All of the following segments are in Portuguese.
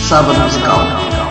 Sábado Musical.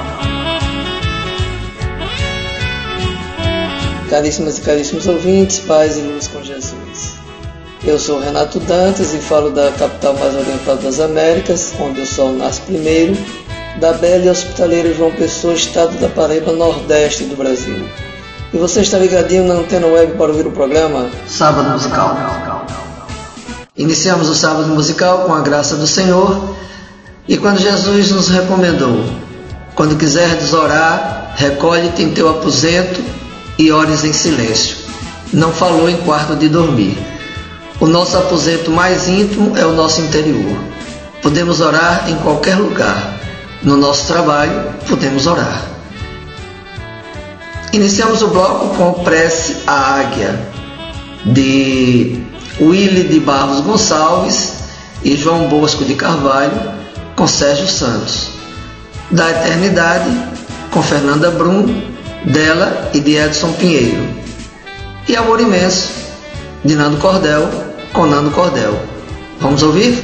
Caríssimas e caríssimos ouvintes, paz e luz com Jesus. Eu sou Renato Dantas e falo da capital mais oriental das Américas, onde o sol nasce primeiro, da bela e hospitaleira João Pessoa, estado da Paraíba, nordeste do Brasil. E você está ligadinho na Antena Web para ouvir o programa Sábado Musical. Iniciamos o Sábado Musical com a graça do Senhor e quando Jesus nos recomendou: quando quiserdes orar, recolhe-te em teu aposento e ores em silêncio. Não falou em quarto de dormir. O nosso aposento mais íntimo é o nosso interior. Podemos orar em qualquer lugar. No nosso trabalho, podemos orar. Iniciamos o bloco com Prece à Águia, de Willy de Barros Gonçalves e João Bosco de Carvalho, com Sérgio Santos. Da Eternidade, com Fernanda Brum, dela e de Edson Pinheiro. E Amor Imenso, de Nando Cordel, com Nando Cordel. Vamos ouvir?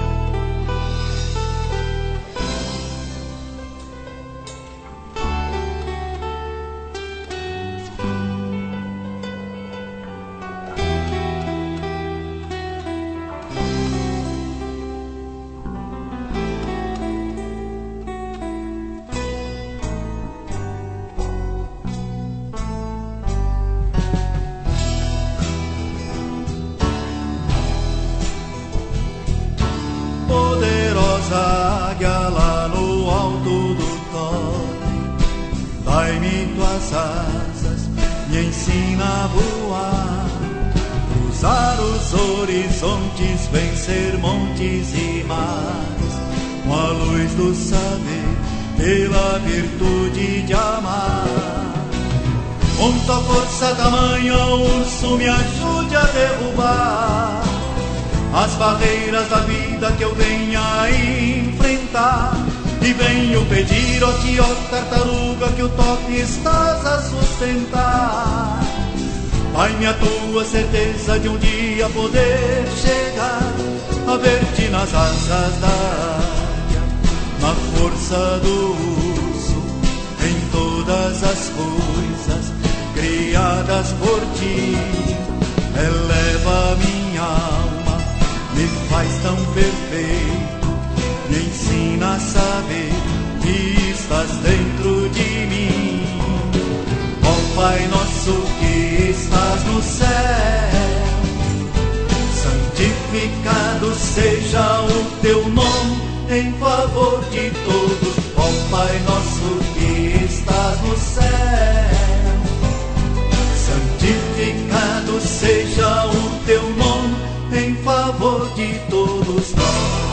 Águia lá no alto do totem, dai-me tuas asas, me ensina a voar, cruzar os horizontes, vencer montes e mares, com a luz do saber, pela virtude de amar. Com tua força tamanha, o urso me ajude a derrubar as barreiras da vida que eu venha enfrentar. E venho pedir, ó ti, ó tartaruga, que o toque estás a sustentar. Pai-me a tua certeza de um dia poder chegar a ver-te nas asas da águia, na força do urso, em todas as coisas criadas por ti. Eleva minha alma, me faz tão perfeito, me ensina a saber que estás dentro de mim. Ó Pai nosso que estás no céu, santificado seja o teu nome em favor de todos. Ó Pai nosso que estás no céu, santificado seja o teu nome em favor de todos nós.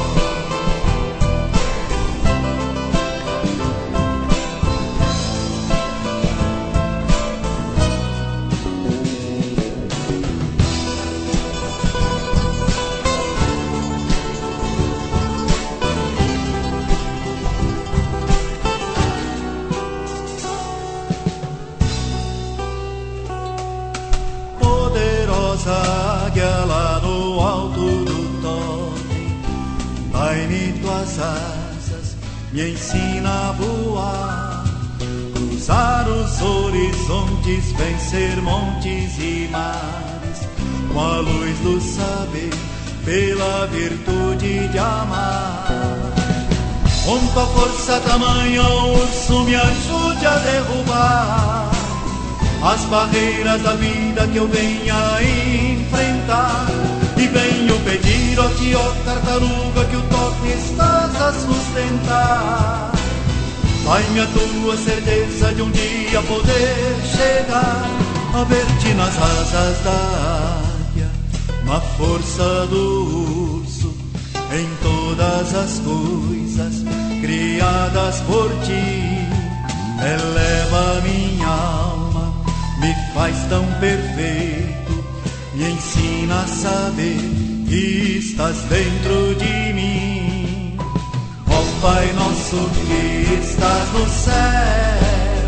Poderosa águia lá no alto do totem, dai-me tuas asas, me ensina a voar, cruzar os horizontes, vencer montes e mares, com a luz do saber, pela virtude de amar. Com tua força tamanha, o urso me ajude a derrubar as barreiras da vida que eu venha enfrentar. E venho pedir, ó ti, ó tartaruga, que o toque estás a sustentar. Dai-me a tua certeza de um dia poder chegar a ver-te nas asas da águia, na força do urso, em todas as coisas criadas por ti. Eleva minha alma, me faz tão perfeito, me ensina a saber que estás dentro de mim. Ó Pai nosso que estás no céu,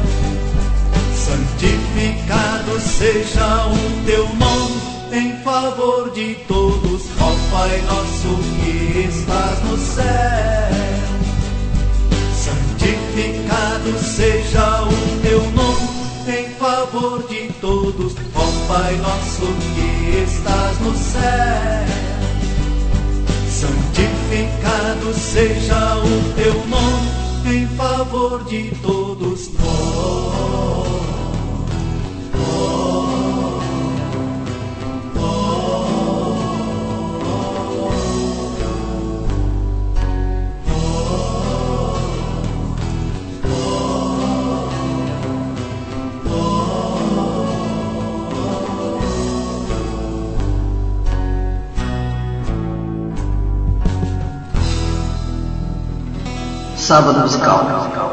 santificado seja o teu nome em favor de todos. Ó Pai nosso que estás no céu, Santificado seja o teu nome em favor de todos, ó Pai nosso que estás no céu. Santificado seja o teu nome em favor de todos nós. Sábado musical.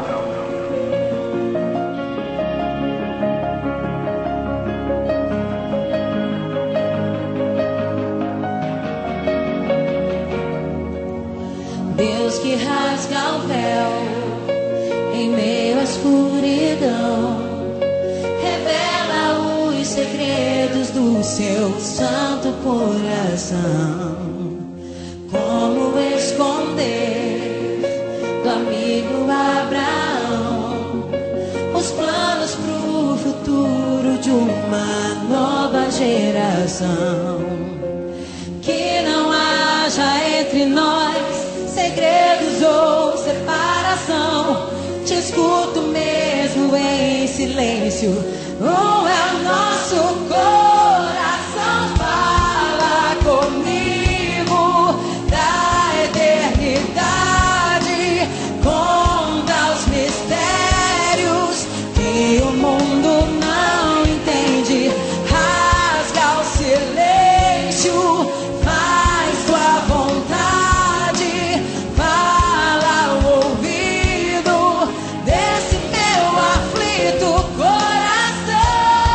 Deus que rasga o véu em meio à escuridão, revela os segredos do seu santo coração. Como esconder do amigo Abraão os planos pro futuro de uma nova geração? Que não haja entre nós segredos ou separação. Te escuto mesmo em silêncio, ou é o nosso coração. Fala comigo da eternidade, conta os mistérios que o mundo não entende. Rasga o silêncio, faz tua vontade, fala ao ouvido desse meu aflito coração.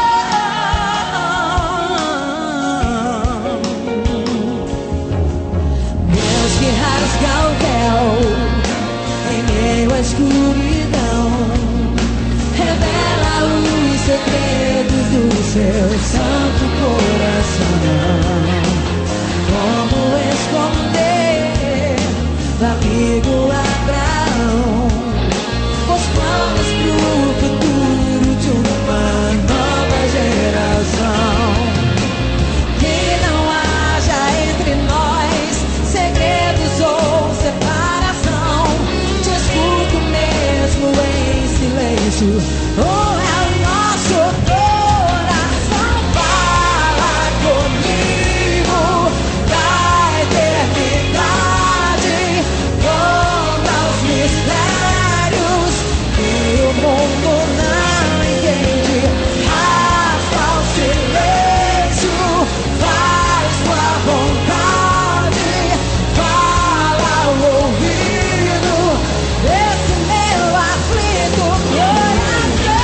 Deus que rasga o véu em meio à escuridão, revela os segredos do seu santo coração. Como esconder do amigo Abraão os planos pro futuro de uma nova geração? Que não haja entre nós segredos ou separação. Te escuto mesmo em silêncio, ou é o nosso coração. Fala comigo da eternidade, conta os mistérios que o mundo não entende. Rasga o silêncio, faz tua vontade, fala ao ouvido desse meu aflito coração.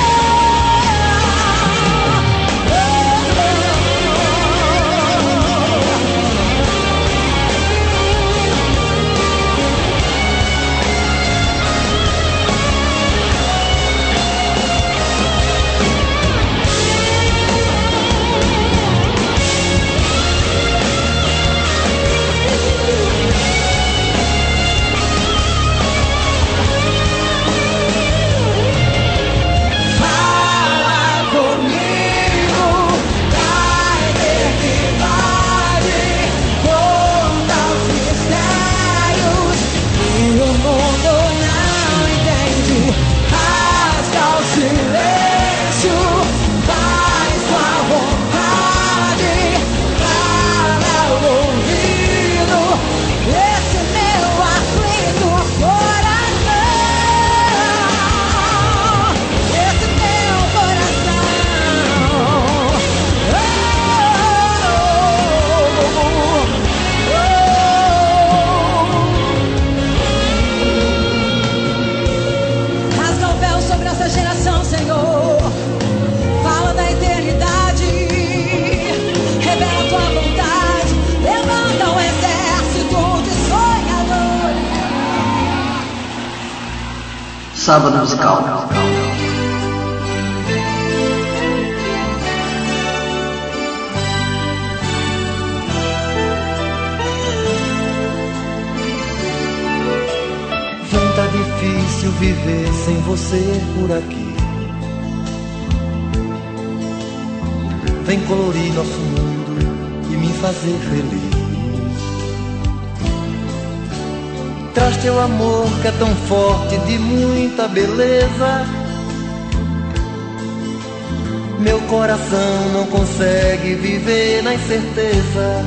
Fala comigo da eternidade, conta os mistérios que o mundo não entende. Rasga o silêncio, faz tua vontade, fala ao ouvido desse meu aflito coração. Esse meu coração. Rasga o véu sobre essa geração, Senhor. Fala da eternidade, revela a tua vontade, levanta um exército de sonhadores. Sábado musical. Vem, tá difícil viver sem você por aqui. Vem colorir nosso mundo e me fazer feliz. Traz teu amor que é tão forte, de muita beleza. Meu coração não consegue viver na incerteza.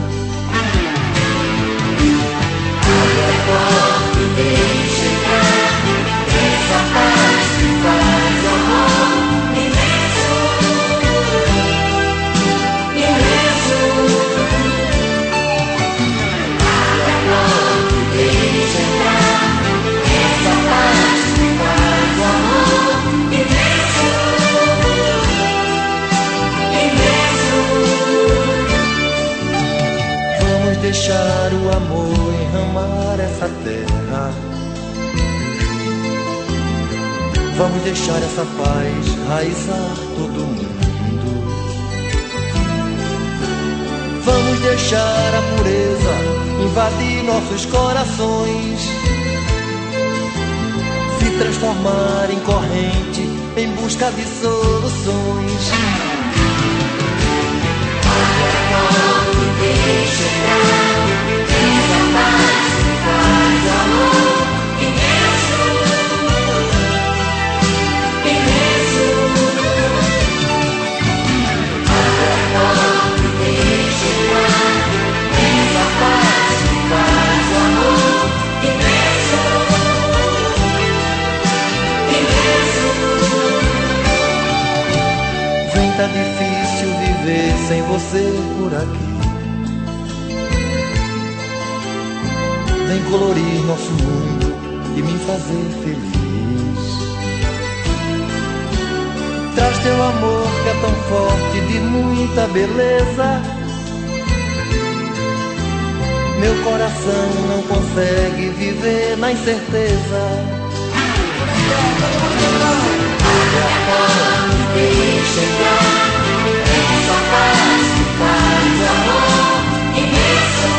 Abre a porta e deixa entrar essa paz que faz o amor imenso, imenso. Abre a porta e deixa entrar essa paz que faz o amor imenso, imenso. Vamos deixar o amor enramar essa terra. Vamos deixar essa paz raizar todo mundo. Vamos deixar a pureza invadir nossos corações, se transformar em corrente em busca de soluções. Deixa entrar essa paz que faz o amor imenso, imenso. Abre a porta e deixa entrar essa paz que faz o amor imenso, imenso. Vem, tá difícil viver sem você por aqui. Vem colorir nosso mundo e me fazer feliz. Traz teu amor que é tão forte, de muita beleza. Meu coração não consegue viver na incerteza. Abre a porta e deixa entrar essa paz que faz o amor imenso.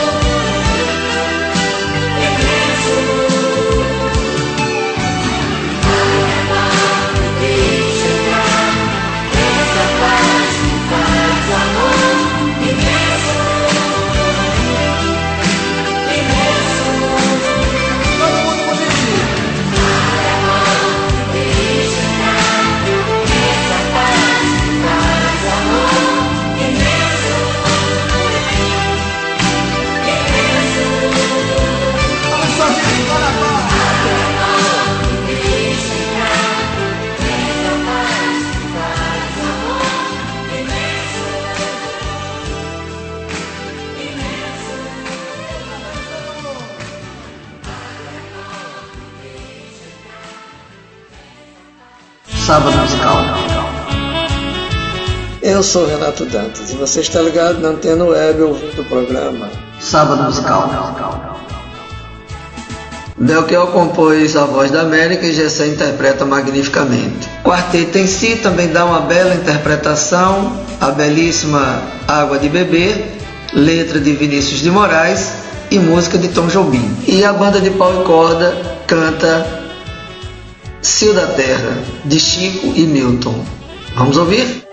Sábado Musical. Eu sou Renato Dantas e você está ligado na Antena Web ouvindo o programa Sábado Musical. Belchior compôs A Voz da América e Gessé interpreta magnificamente. O quarteto em si também dá uma bela interpretação, a belíssima Água de Beber, letra de Vinícius de Moraes e música de Tom Jobim. E a banda de pau e corda canta Cio da Terra, de Chico e Milton. Vamos ouvir?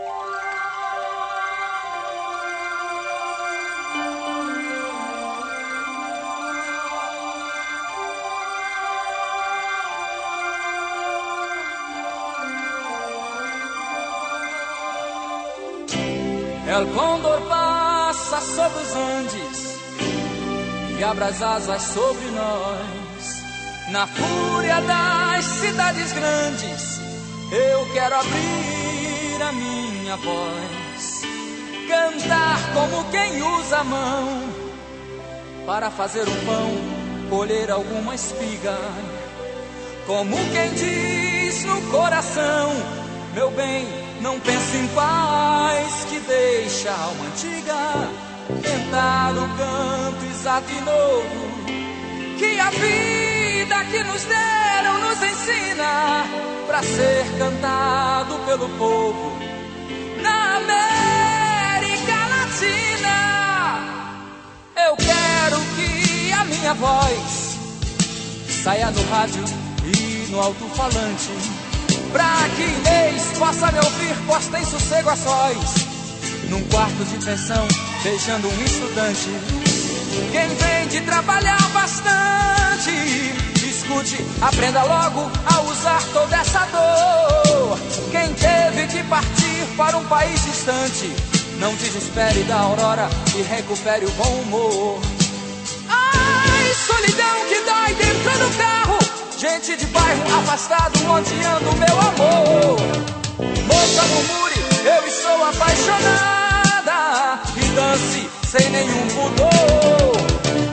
El Condor passa sobre os Andes e abre as asas sobre nós. Na fúria das cidades grandes, eu quero abrir a minha voz, cantar como quem usa a mão para fazer o pão, colher alguma espiga, como quem diz no coração: meu bem, não pense em paz que deixa a alma antiga, tentar o canto exato e novo que a vida que nos deram nos ensina, pra ser cantado pelo povo na América Latina. Eu quero que a minha voz saia do rádio e no alto-falante, pra que Inês possa me ouvir, postei sossego a sós, num quarto de pensão, beijando um estudante. Quem vem de trabalhar bastante, escute, aprenda logo a usar toda essa dor. Quem teve que partir para um país distante, não desespere da aurora e recupere o bom humor. Ai, solidão que dói dentro do carro, gente de bairro afastado ondeando meu amor. Moça, murmure, eu estou apaixonada, e dance sem nenhum pudor.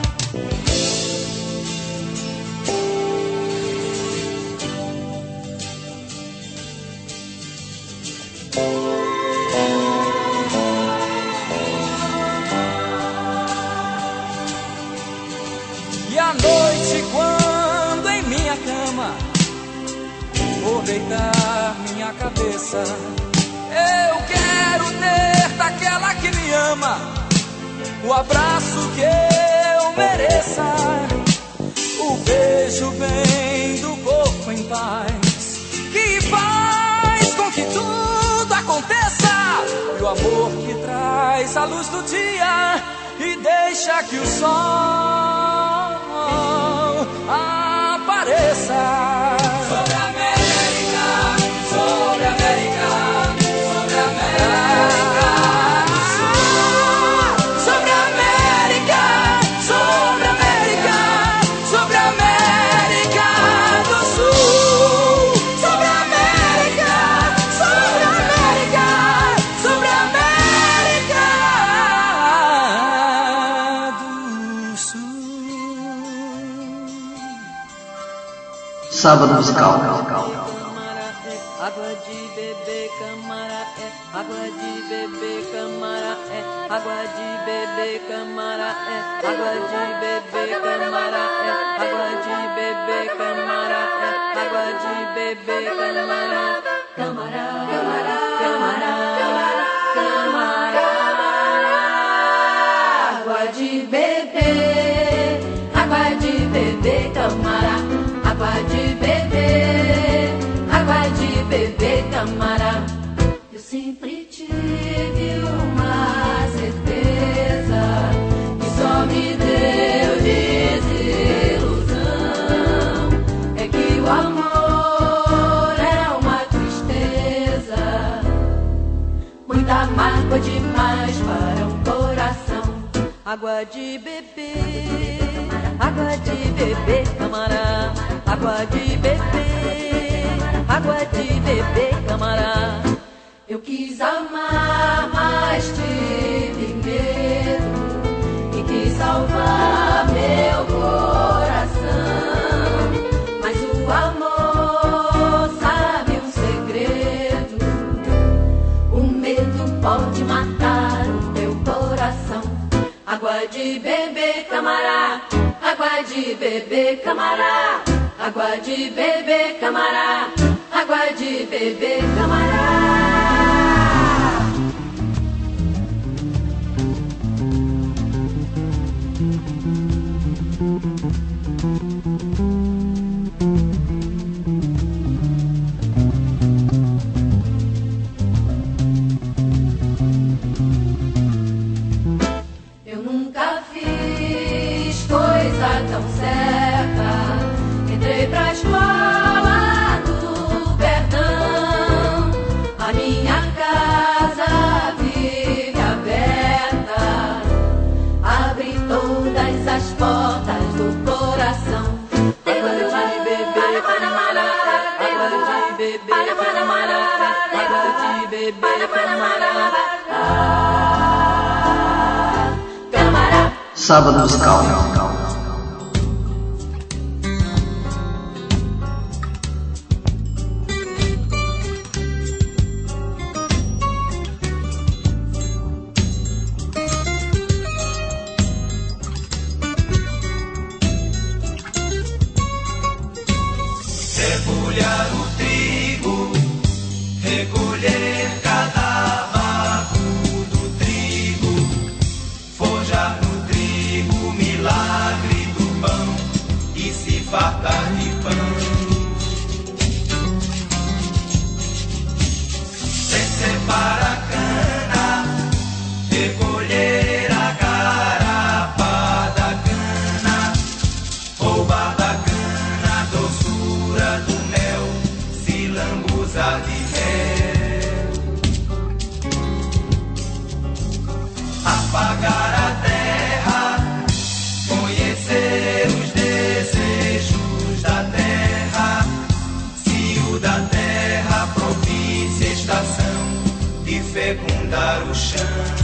E à noite, quando em minha cama vou deitar minha cabeça, eu quero ter daquela que me ama o abraço que eu mereça, o beijo bem do corpo em paz, que faz com que tudo aconteça, e o amor que traz a luz do dia e deixa que o sol apareça. Sobre a América, sobre a América, sobre a América do Sul. Sobre a América, sobre a América, sobre a América do Sul. Sobre a América, sobre a América, sobre a América do Sul. Sábado musical. Água de beber, camara, água de beber, camara, água de beber, camara, água de beber, camara, água de beber, camara, água de beber, camara, camara, camara, camara, camara, água de beber, água de beber, camara, água de beber, água de beber, camara. Eu sempre tive uma certeza que só me deu desilusão, é que o amor é uma tristeza, muita mágoa demais para um coração. Água de beber, água de beber, camara, água de beber, água de beber, camara. Eu quis amar, mas tive medo e quis salvar meu coração. Mas o amor sabe um segredo, o medo pode matar o teu coração. Água de beber, camara, água de beber, camara, água de beber, camara, água de beber, camara. Eu nunca fiz coisa tão certa, entrei pra escola do perdão, a minha casa vive aberta, abre todas as portas do coração. Água de beber, camara, água de beber, camara, água de beber, camara, camara. Sábado musical. Debulhar o trigo, recolher cada vago do trigo, forjar no trigo o milagre do pão e se fartar de pão. lembuzar de mel. Apagar a terra, conhecer os desejos da terra. Cio da terra, propícia estação de fecundar o chão.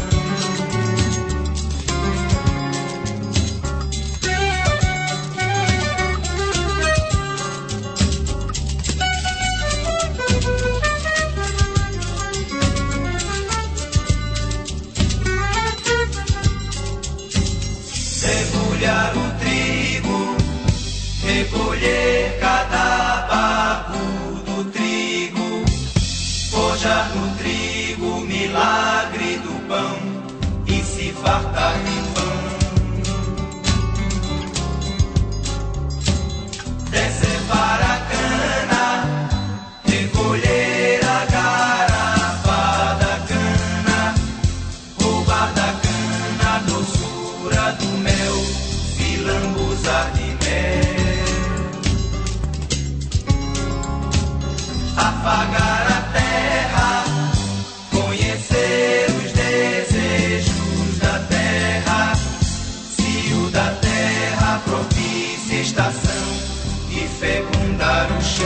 Debulhar o trigo, recolher cada bago do trigo, forjar no trigo o milagre do pão e se fartar de pão. Descer para a cana, recolher a garapa da cana, roubar da cana a doçura do mel, se lambuzar de mel. Apagar a terra, conhecer os desejos da terra. Cio da terra, propícia estação de fecundar o chão.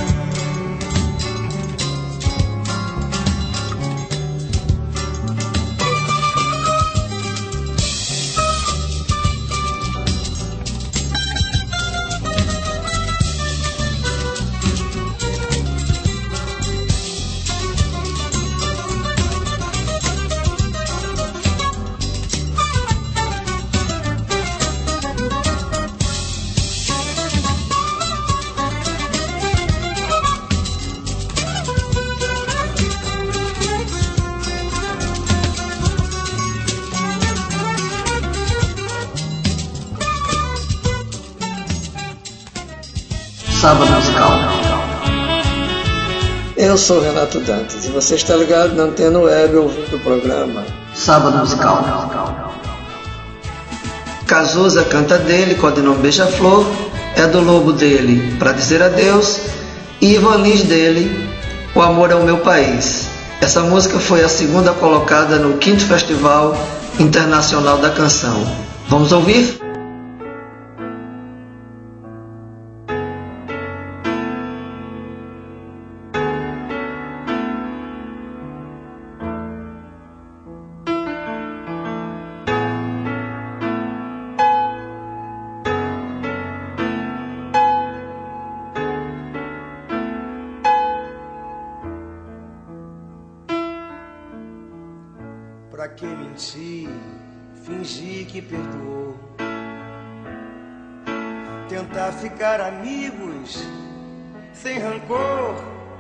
Sábado Musical. Eu sou Renato Dantas e você está ligado na Antena Web ouvindo o programa Sábado Musical. Cazuza canta dele, codinome Beija-Flor, é do Lobo dele, Pra Dizer Adeus, e Ivan Lins dele, O Amor é o Meu País. Essa música foi a segunda colocada no 5º Festival Internacional da Canção. Vamos ouvir? Pra que mentir, fingir que perdoou, tentar ficar amigos sem rancor.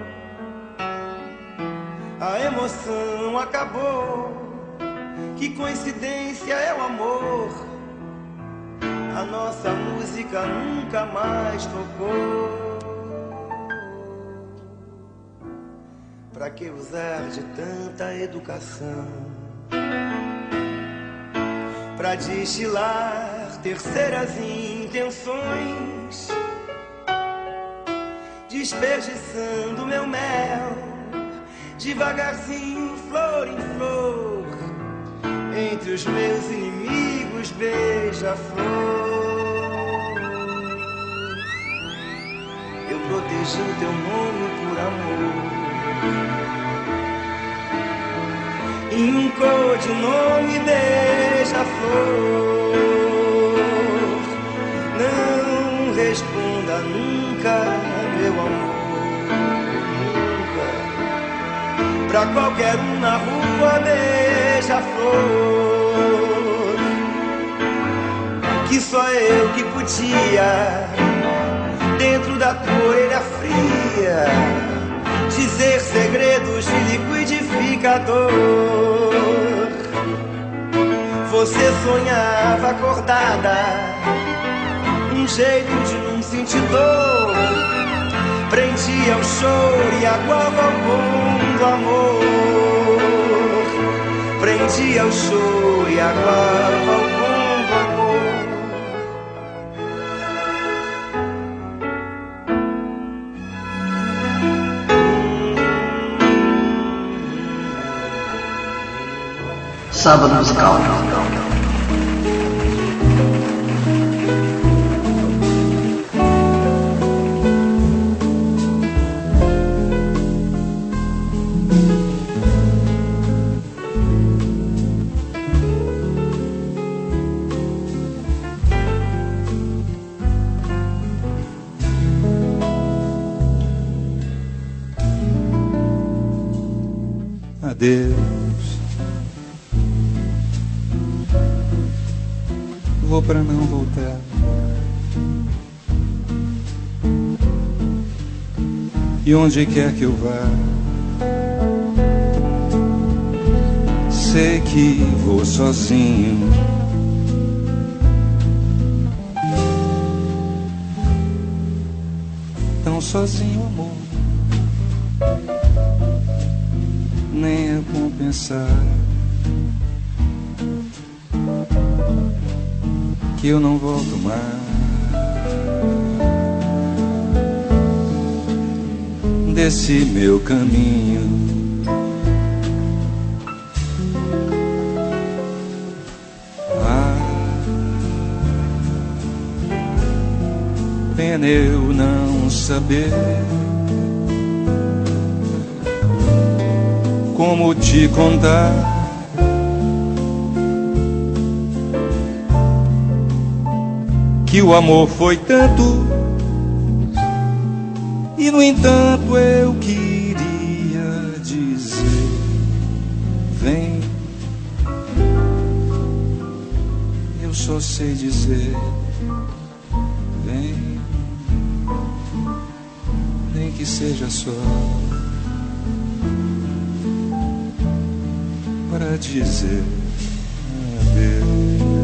A emoção acabou, que coincidência é o amor. A nossa música nunca mais tocou. Pra que usar de tanta educação pra destilar terceiras intenções, desperdiçando meu mel, devagarzinho, flor em flor, entre os meus inimigos, beija-flor. Eu protegi o teu nome por amor, em um codinome beija-flor. Não responda nunca, meu amor, nunca, pra qualquer um na rua, beija-flor, que só eu que podia, dentro da tua orelha fria, dizer segredos de liquidificador. Você sonhava acordada, um jeito de não sentir dor, prendia o choro e aguava o bom do amor, prendia o choro e aguava o bom do amor. Sábado musical. Adeus, vou pra não voltar. E onde quer que eu vá, sei que vou sozinho. Tão sozinho, amor, nem é bom pensar que eu não volto mais. Desse meu caminho, pena eu não saber como te contar que o amor foi tanto e no entanto eu queria dizer: vem, eu só sei dizer: vem, nem que seja só para dizer adeus.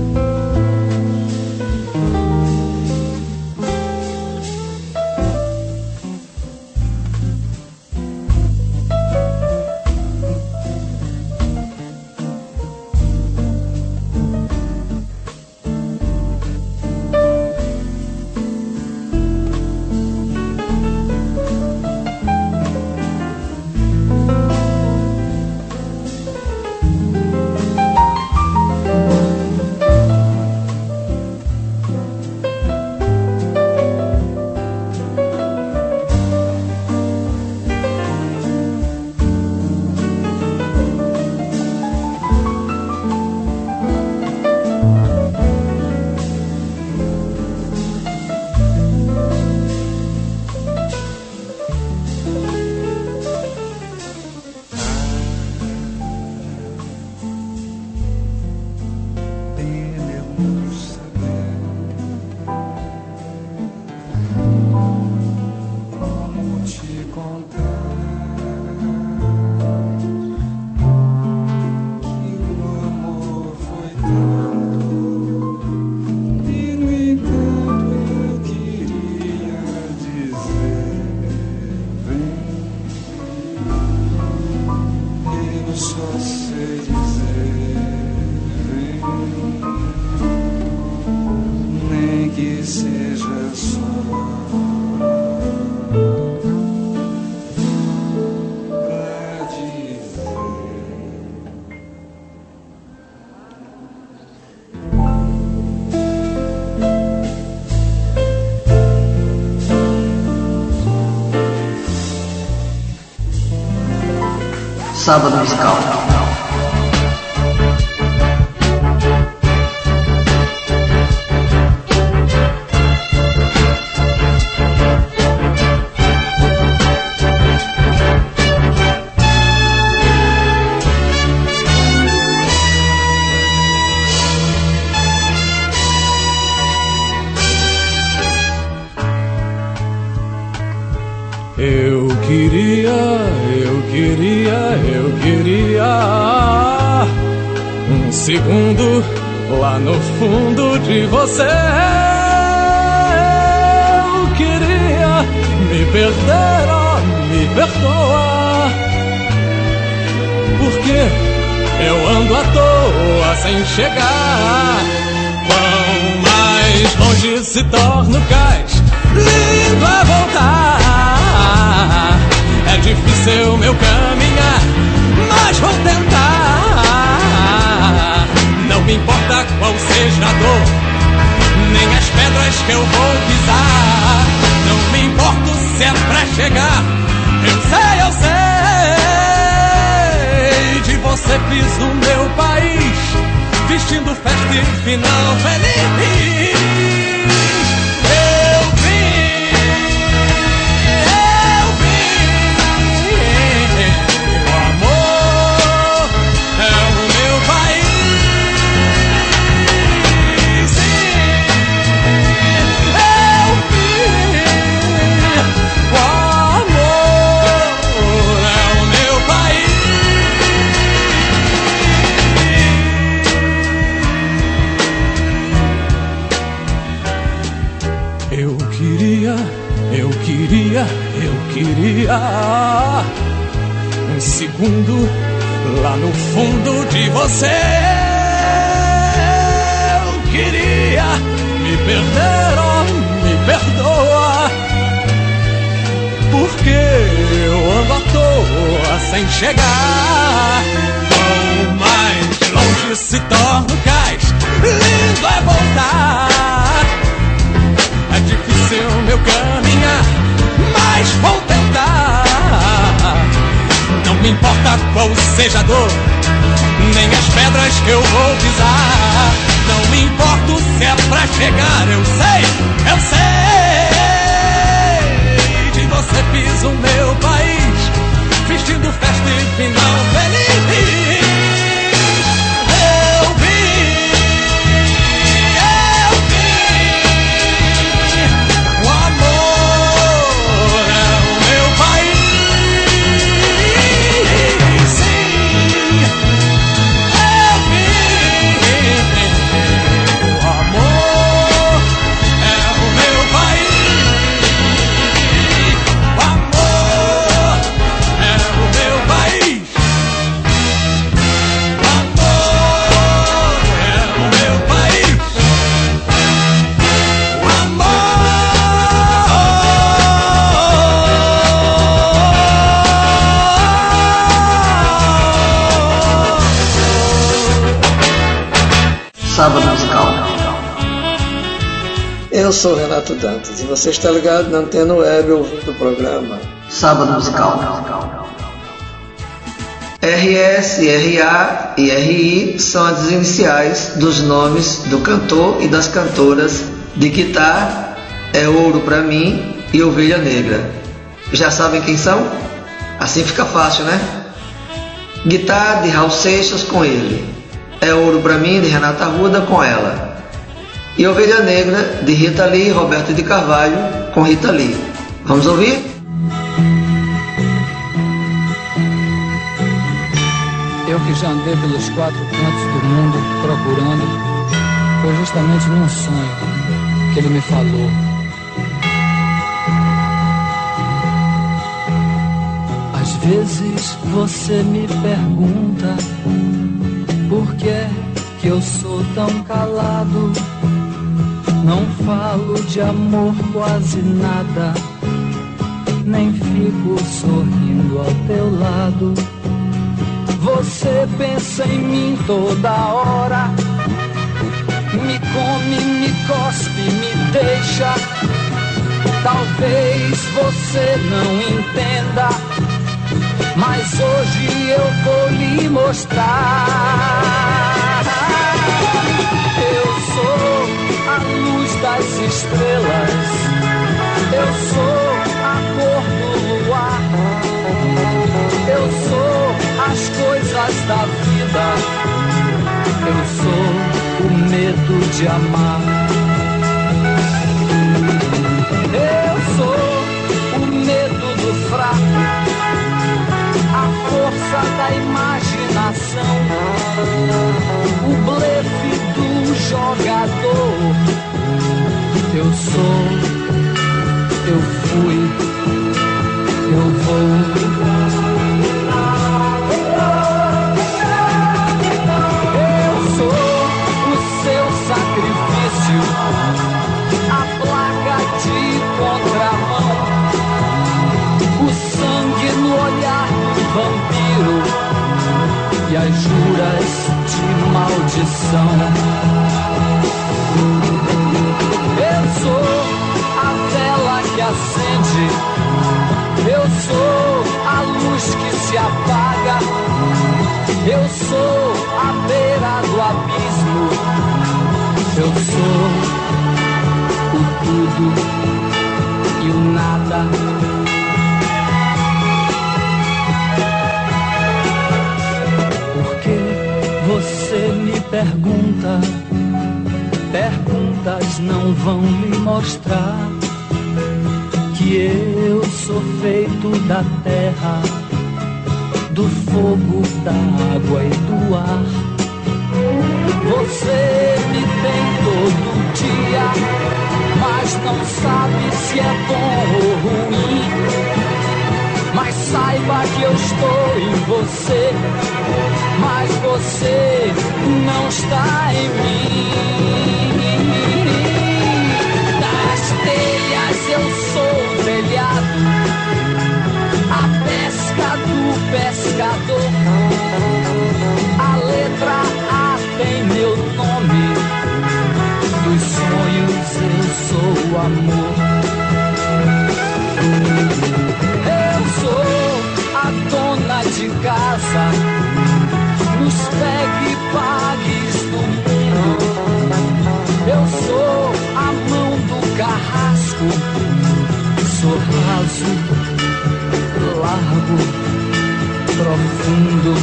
Sábado musical. Eu queria um segundo lá no fundo de você. Eu queria me perder, oh, me perdoa, porque eu ando à toa sem chegar. Quão mais longe se torna o cais, lindo é voltar. É difícil meu caminhar, mas vou tentar. pedras que eu vou pisar. Não me importo se é pra chegar. Eu sei de você fiz o meu país, vestindo festa e final feliz. Eu vim, o amor é o meu país. Sim, eu vim, o amor é o meu país. Eu queria um segundo lá no fundo de você. Eu queria me perder, oh, me perdoa, porque eu ando à toa sem chegar. Quanto mais longe se torna o cais, lindo é voltar. É difícil meu caminhar, mas vou tentar. Não me importa qual seja a dor, nem as pedras que eu vou pisar. Não me importo se é pra chegar. Eu sei de você fiz o meu país, vestindo festa e final feliz. Sábado Musical. Eu sou Renato Dantas e você está ligado na Antena Web ouvindo o programa Sábado Musical. RS, RA e RI são as iniciais dos nomes do cantor e das cantoras de Guitar, É Ouro Pra Mim e Ovelha Negra. Já sabem quem são? Assim fica fácil, né? Guitar de Raul Seixas com ele, É Ouro Pra Mim de Renata Arruda com ela, e Ovelha Negra de Rita Lee e Roberto de Carvalho com Rita Lee. Vamos ouvir? Eu que já andei pelos 4 cantos do mundo procurando, foi justamente num sonho que ele me falou. Às vezes você me pergunta por que eu sou tão calado. Não falo de amor quase nada, nem fico sorrindo ao teu lado. Você pensa em mim toda hora, me come, me cospe, me deixa. Talvez você não entenda, mas hoje eu vou lhe mostrar. Eu sou a luz das estrelas, eu sou a cor do luar, eu sou as coisas da vida, eu sou o medo de amar. Eu sou o medo do fraco, a força da imaginação, o blefe do jogador. Eu sou, eu fui, eu vou. Eu sou o seu sacrifício, a placa de contramão, o sangue no olhar do vampiro e as juras de maldição. Eu sou acende. Eu sou a luz que se apaga. Eu sou a beira do abismo. Eu sou o tudo e o nada. Porque você me pergunta, perguntas não vão me mostrar que eu sou feito da terra, do fogo, da água e do ar. Você me tem todo dia, mas não sabe se é bom ou ruim. Mas saiba que eu estou em você, mas você não está em mim. Das telhas eu sou o telhado, a pesca do pescador. A letra A tem meu nome, dos sonhos eu sou o amor. Eu sou a dona de casa, nos pegue-pagues do mundo. Eu sou a mão do carrasco, sou raso, largo, profundo.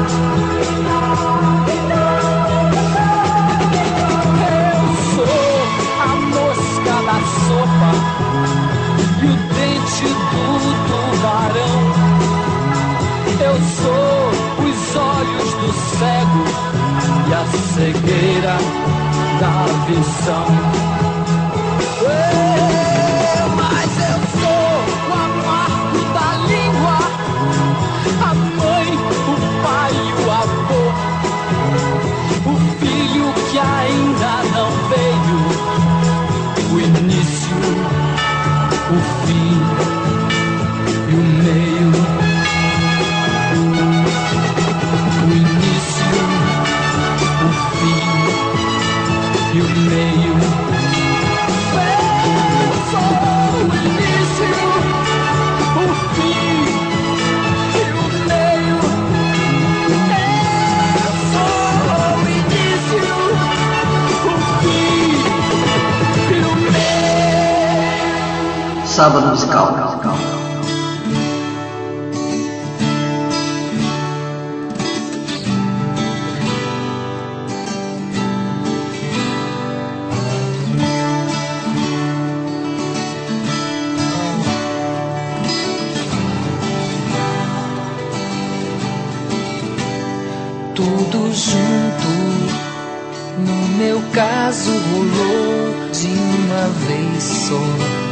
Eu sou a mosca da sopa e o dente do tubarão. Eu sou os olhos do cego e a cegueira da visão. Mas eu sou o amargo da língua, a mãe, o pai e o avô, o filho que ainda não veio, o início, o fim e o meio. O início, o fim e o meio. Eu sou o início, o fim e o meio. Eu sou o início, o fim e o meio. Sábado musical. Tudo junto, no meu caso rolou de uma vez só.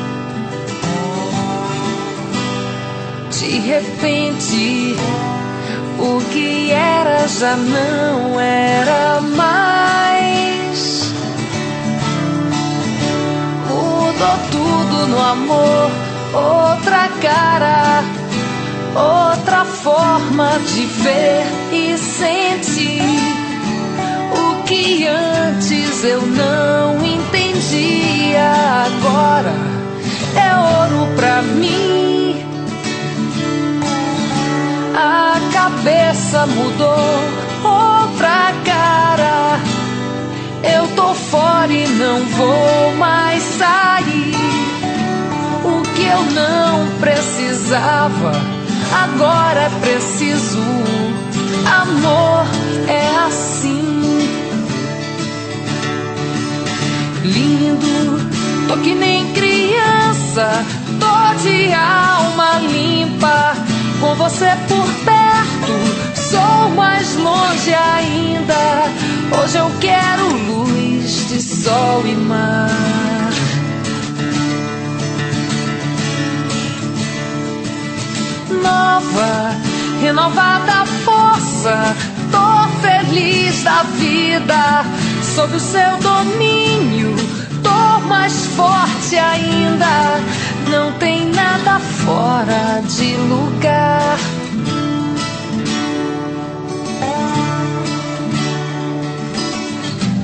De repente, o que era já não era mais. Mudou tudo no amor, outra cara, outra forma de ver e sentir. O que antes eu não entendia, agora é ouro pra mim. A cabeça mudou, outra cara. Eu tô fora e não vou mais sair. O que eu não precisava, agora é preciso. Amor é assim. Lindo, tô que nem criança, tô de alma limpa. Com você por perto, sou mais longe ainda. Hoje eu quero luz de sol e mar. Nova, renovada força, tô feliz da vida. Sob o seu domínio, tô mais forte ainda. Não tem nada fora de lugar.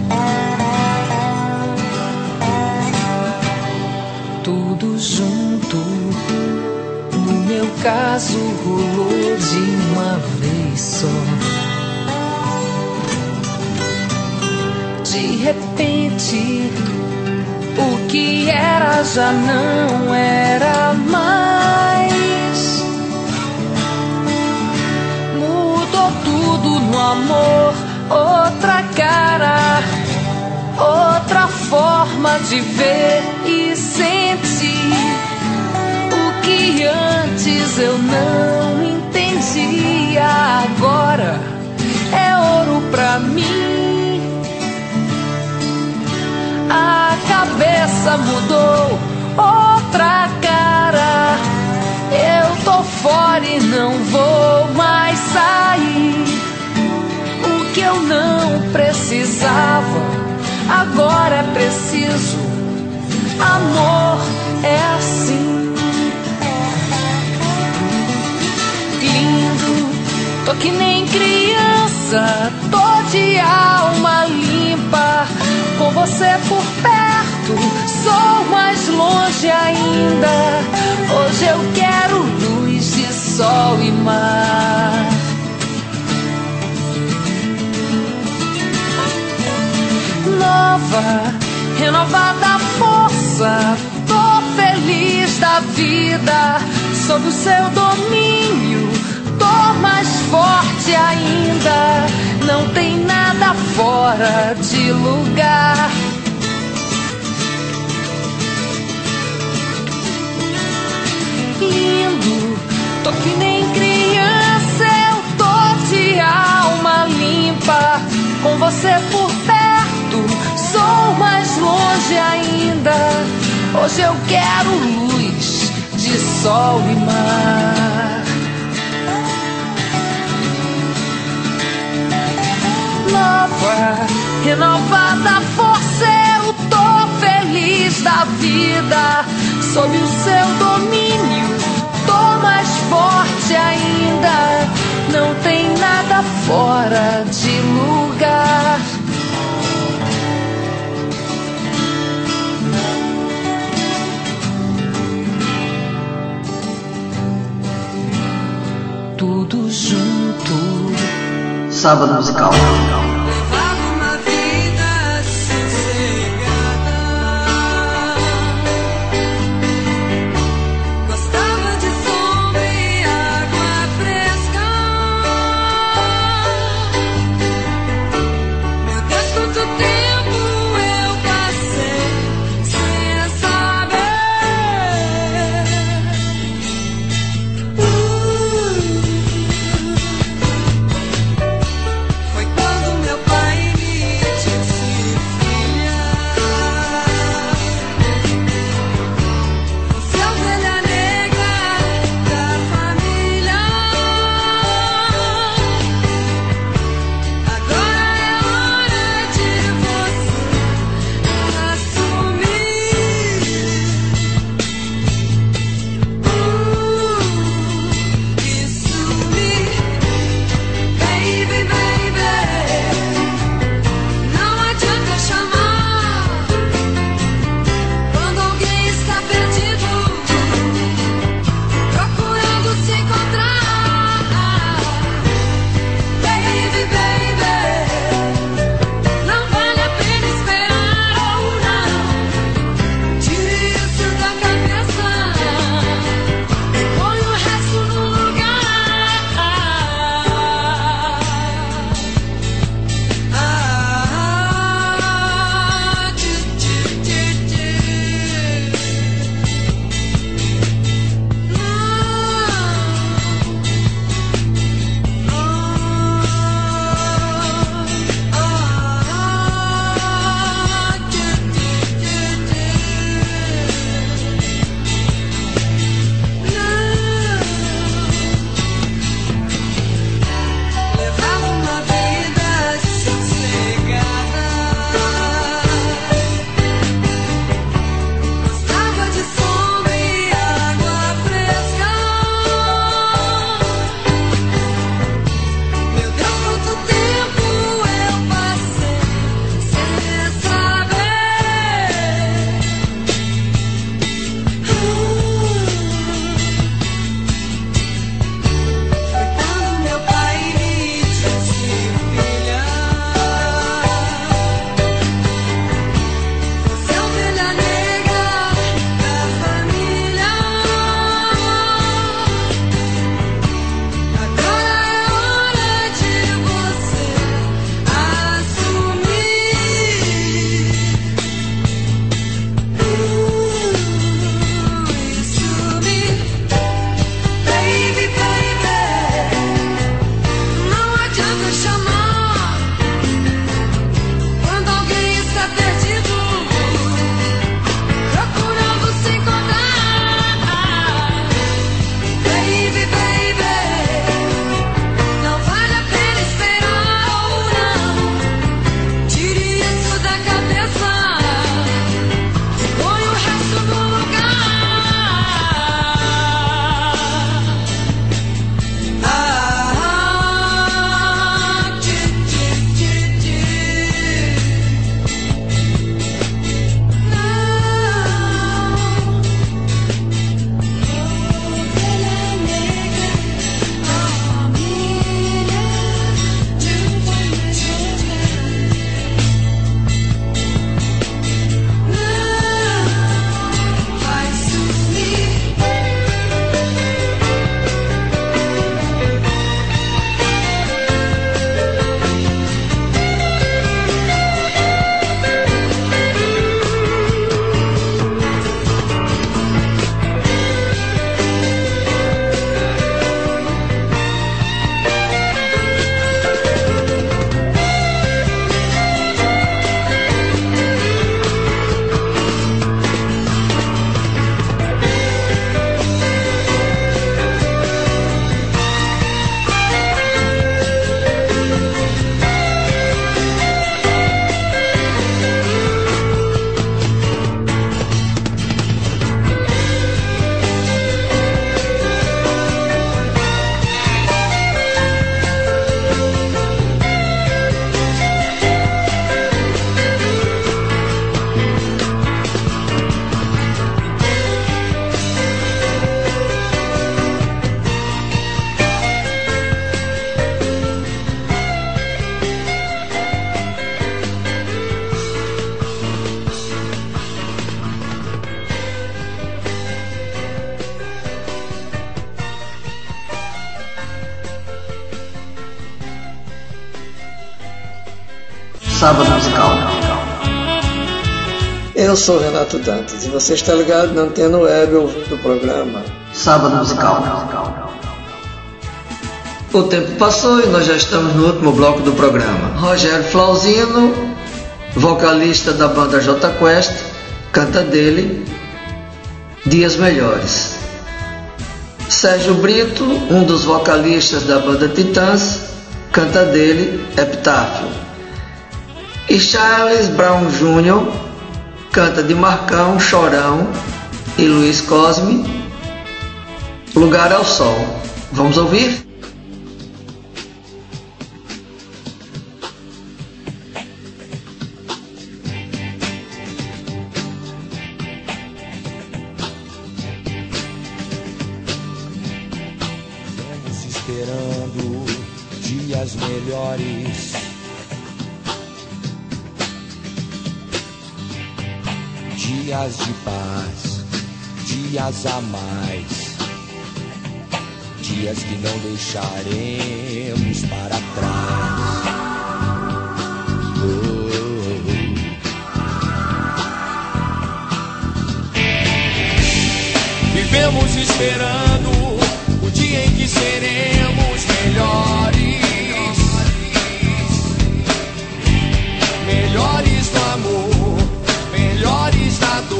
Tudo junto, acaso rolou de uma vez só. De repente, o que era já não era mais. Mudou tudo no amor, outra cara, outra forma de ver e sentir. O que antes eu não entendia, agora é ouro pra mim. A cabeça mudou, outra cara. Eu tô fora e não vou mais sair. O que eu não precisava, agora é preciso. Amor é assim. Lindo, tô que nem criança, tô de alma limpa. Com você por perto, sou mais longe ainda. Hoje eu quero luz de sol e mar. Nova, renovada força, tô feliz da vida. Sob o seu domínio, tô mais forte ainda. Não tem nada fora de lugar. Lindo, tô que nem criança, eu tô de alma limpa. Com você por perto, sou mais longe ainda. Hoje eu quero luz de sol e mar. Nova, renovada força, eu tô feliz da vida. Sob o seu domínio, tô mais forte ainda. Não tem nada fora de lugar. Tudo junto. Sábado musical. Foi quando meu Sábado Musical. Eu sou Renato Dantas e você está ligado na Antena Web ouvindo o programa Sábado Musical. O tempo passou e nós já estamos no último bloco do programa. Rogério Flauzino, vocalista da banda J Quest, canta dele Dias Melhores. Sérgio Brito, um dos vocalistas da banda Titãs, canta dele Epitáfio. E Charles Brown Jr. canta de Marcão, Chorão e Luiz Cosme, Lugar ao Sol. Vamos ouvir? Esperando dias melhores, dias de paz, dias a mais, dias que não deixaremos para trás. Vivemos esperando o dia em que seremos melhores, melhores do amor, melhores da dor,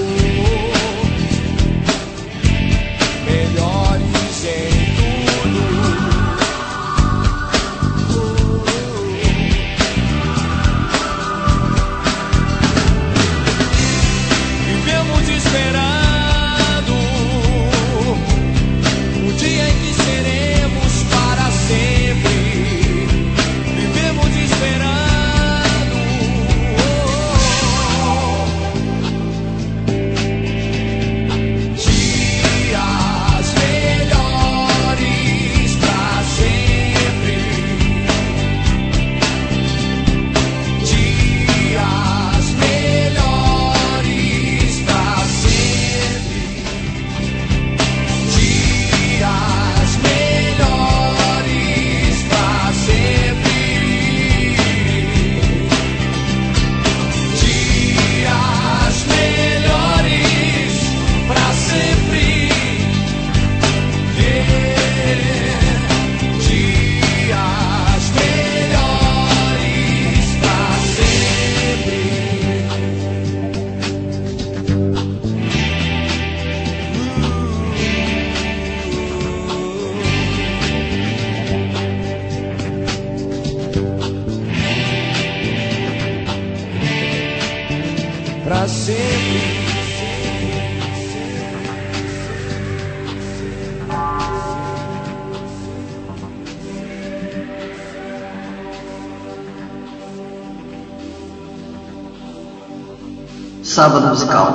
melhores em vivemos esperando o dia em que seremos para sempre. Vivemos esperando dias melhores para sempre. Dias melhores para sempre. Dias melhores para sempre. Dias melhores para sempre. Dias melhores para sempre. Pra sempre. Sábado Musical.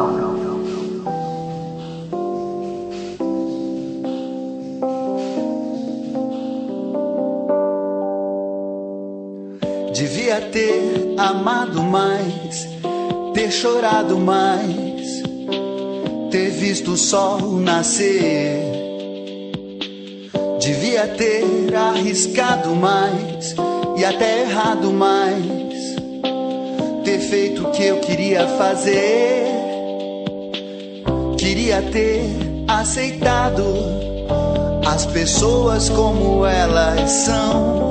Devia ter amado mais, ter chorado mais, ter visto o sol nascer. Devia ter arriscado mais e até errado mais, ter feito o que eu queria fazer. Queria ter aceitado as pessoas como elas são.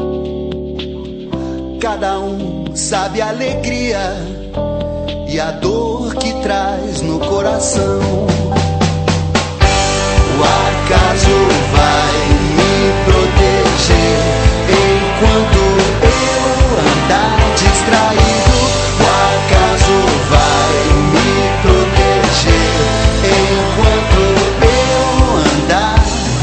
Cada um sabe a alegria e a dor que traz no coração. O acaso vai me proteger enquanto eu andar distraído. O acaso vai me proteger enquanto eu andar.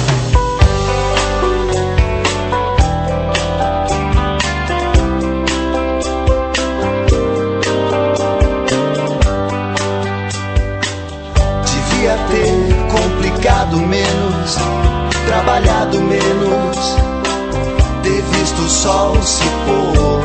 Devia ter complicado menos, trabalhado menos, ter visto o sol se pôr.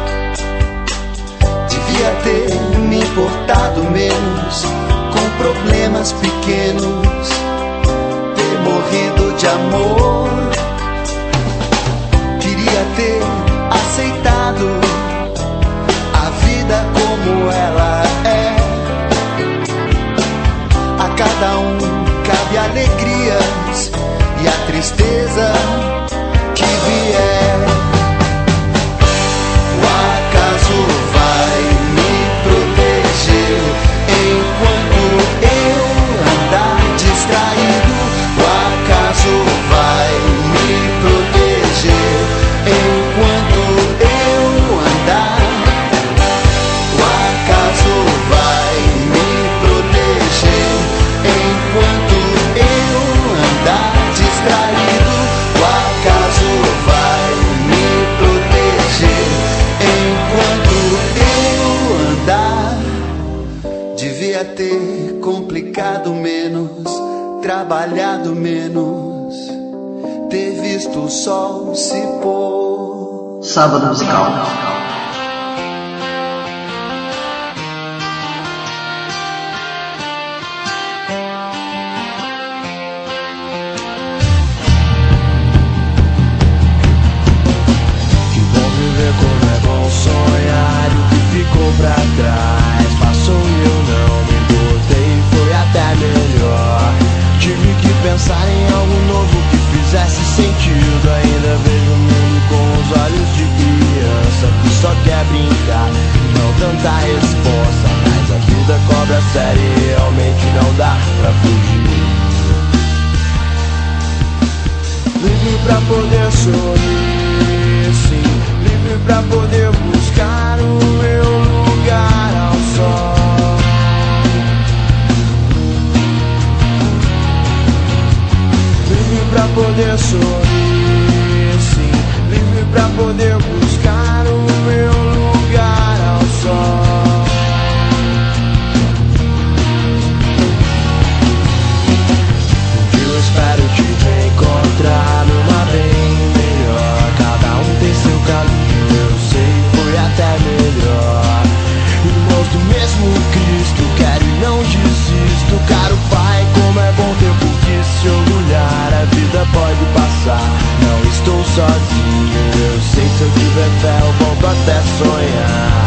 Devia ter me importado menos com problemas pequenos, ter morrido de amor. Queria ter aceitado tristeza que vier, o acaso vai me proteger enquanto eu andar distraído. O acaso vai me proteger enquanto eu andar. O acaso vai me proteger enquanto eu andar distraído. O acaso vai me proteger enquanto eu andar. Devia ter complicado menos, trabalhado menos, ter visto o sol se pôr. Sábado musical. Ficou pra trás, passou e eu não me importei, foi até melhor. Tive que pensar em algo novo que fizesse sentido. Ainda vejo o mundo com os olhos de criança que só quer brincar, não tanta resposta. Mas a vida cobra sério e realmente não dá pra fugir. Livre pra poder sorrir, sim, livre pra poder buscar o meu lugar ao sol. Livre pra poder sorrir, sim, livre pra poder buscar o meu lugar ao sol. Eu espero te reencontrar numa bem melhor. Cada um tem seu caminho, eu sei, foi até melhor. Irmãos do mesmo Cristo, quero e não desisto. Caro Pai, como é bom ter por que se orgulhar. A vida pode passar, não estou sozinho. Eu sei, se eu tiver fé eu volto até sonhar.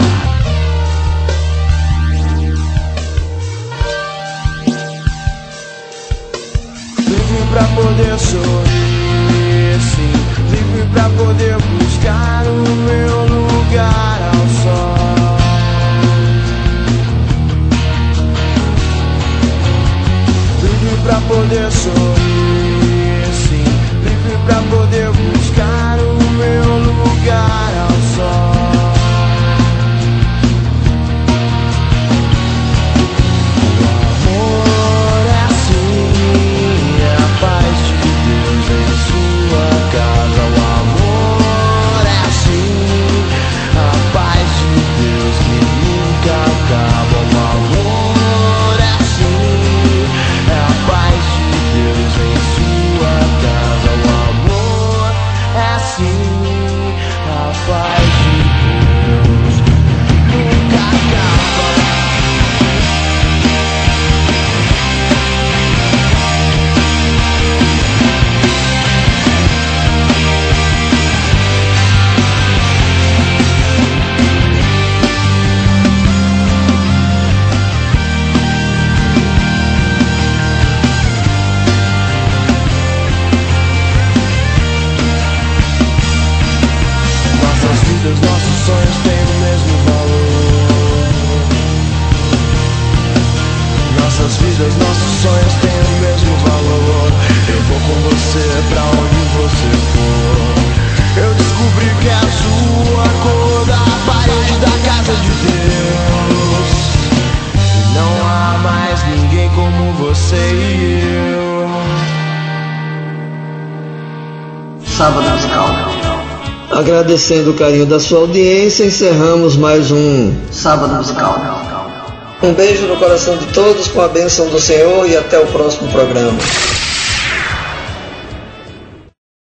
Livre pra poder sorrir, sim, livre pra poder buscar o meu lugar ao sol. Livre pra poder sorrir, sim, livre pra poder buscar o meu lugar ao sol. O amor é assim, a paz de Deus em sua casa. O amor é assim, a paz de Deus que nunca acaba. O amor é assim, é a paz de Deus em sua casa. O amor é assim, a paz de Deus nunca acaba. Nossas vidas, nossos sonhos têm o mesmo valor. Nossas vidas, nossos sonhos têm o mesmo valor. Eu vou com você pra onde você for. Eu descobri que é a sua cor da parede da casa de Deus. E não há mais ninguém como você e eu. Sábado musical. Agradecendo o carinho da sua audiência, encerramos mais um Sábado musical. Um beijo no coração de todos, com a bênção do Senhor, e até o próximo programa.